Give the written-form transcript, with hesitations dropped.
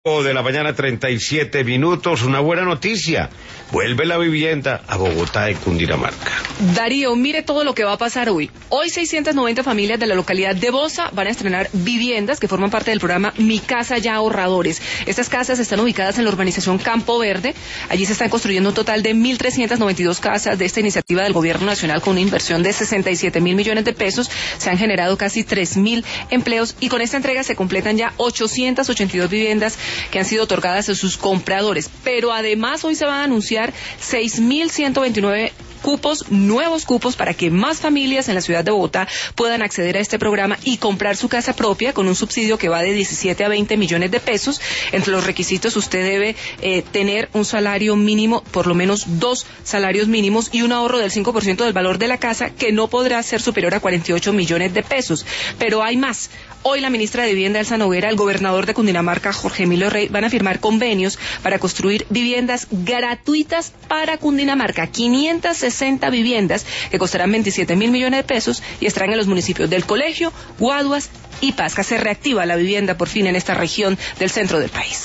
De la mañana, 37 minutos. Una buena noticia. Vuelve la vivienda a Bogotá y Cundinamarca. Darío, mire todo lo que va a pasar hoy. Hoy 690 familias de la localidad de Bosa van a estrenar viviendas que forman parte del programa Mi Casa Ya Ahorradores. Estas casas están ubicadas en la urbanización Campo Verde. Allí se están construyendo un total de 1.392 casas de esta iniciativa del Gobierno Nacional con una inversión de 67.000 millones de pesos. Se han generado casi 3.000 empleos y con esta entrega se completan ya 882 viviendas que han sido otorgadas a sus compradores. Pero además hoy se van a anunciar 6.129 nuevos cupos para que más familias en la ciudad de Bogotá puedan acceder a este programa y comprar su casa propia con un subsidio que va de 17 a 20 millones de pesos. Entre los requisitos usted debe tener un salario mínimo, por lo menos 2 salarios mínimos y un ahorro del 5% del valor de la casa que no podrá ser superior a 48 millones de pesos. Pero hay más. Hoy la ministra de Vivienda, Elsa Noguera, el gobernador de Cundinamarca, Jorge Emilio Rey, van a firmar convenios para construir viviendas gratuitas para Cundinamarca. 560 viviendas que costarán 27.000 millones de pesos y estarán en los municipios del Colegio, Guaduas y Pasca. Se reactiva la vivienda por fin en esta región del centro del país.